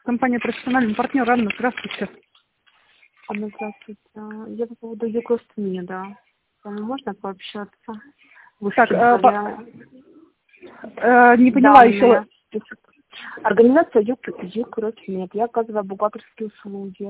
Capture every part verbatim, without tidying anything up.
Компания «Профессиональный партнер». Анна, здравствуйте. Анна, здравствуйте. Я по поводу Югростмеда. С вами можно пообщаться? Вы Так, э, по... я... э, не поняла еще. Организация Югростмед. Я оказываю бухгалтерские услуги.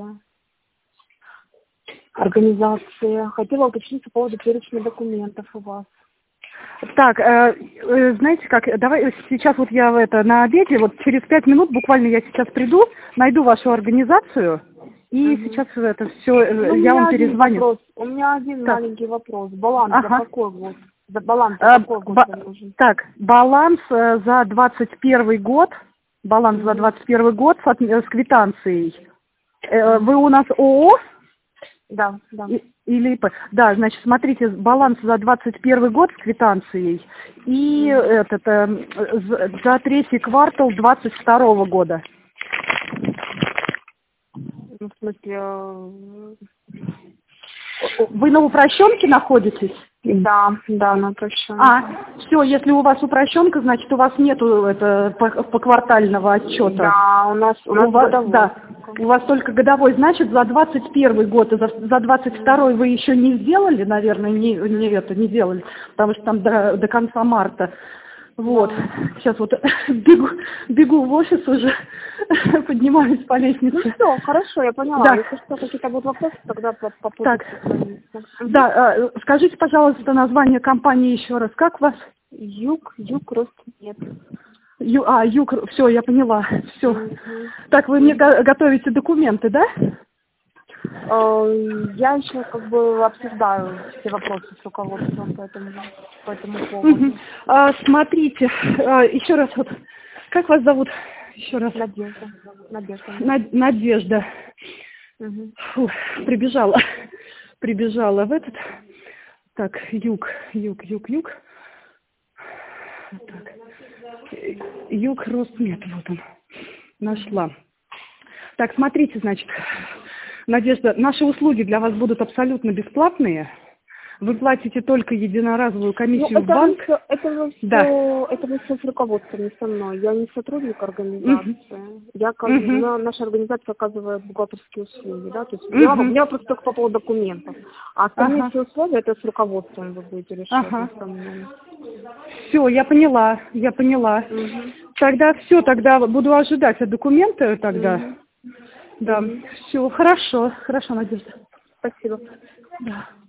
Организация. Хотела уточнить по поводу перечня документов у вас. Так, э, э, знаете как, давай сейчас вот я в это на обеде, вот через пять минут буквально я сейчас приду, найду вашу организацию и Угу. сейчас это все, Ну, я вам перезвоню. Вопрос. У меня один так. маленький вопрос. Баланс ага. за какой год? За баланс за а, какой год ба- вам нужен? Так, баланс э, за двадцать первый год, баланс Угу. за двадцать первый год с, от- с квитанцией. Э, Угу. вы у нас ООО? Да, да. И- Или ИП. Да, значит, смотрите, баланс за двадцать первый год с квитанцией и Угу. этот, э, за, за третий квартал двадцать второго года. Ну, в смысле... э, Вы на упрощенке находитесь? Да, да, на прощание. А, все, если у вас упрощенка, значит, у вас нету это по, поквартального отчета. Да, у нас, у нас у вас, годовой. да, у вас только годовой, значит, за двадцать первый год и за, за двадцать второй вы еще не сделали, наверное, не, не это, не делали, потому что там до, до конца марта. Вот, Да. сейчас вот бегу, бегу в офис уже, поднимаюсь по лестнице. Ну все, хорошо, я поняла. Да. Если что, какие-то будут вопросы, тогда по- попробуйте Так, созвониться. да, э, скажите, пожалуйста, название компании еще раз. Как вас? Юг, Юг, Ростмед. Ю, а, Юг, все, я поняла, все. Мгм. Так, вы мне го- готовите документы, да? Э, Я еще как бы обсуждаю все вопросы с руководством по этому, по этому поводу. Мгм. А, смотрите, а, еще раз вот, как вас зовут? Еще раз. Надежда. Надежда. Над- Надежда. Мгм. Фу, прибежала, прибежала в этот. Так, юг, юг, юг, юг. Так. Юг Ростмед, вот он, нашла. Так, смотрите, значит, Надежда, наши услуги для вас будут абсолютно бесплатные. Вы платите только единоразовую Ну, комиссию в это банк. вы все, это вы все, Да. это вы все с руководством, не со мной. Я не сотрудник организации. Я как бы, Мгм. на- наша организация оказывает бухгалтерские услуги, да, то есть Мгм. я, у меня просто только по поводу документов. А остальные Ага. все условия это с руководством вы будете решать, Ага. не со мной. Все, я поняла, я поняла. Мгм. Тогда все, тогда буду ожидать документы тогда. Мгм. Да, Мгм. все, хорошо, хорошо, Надежда. Спасибо. Да.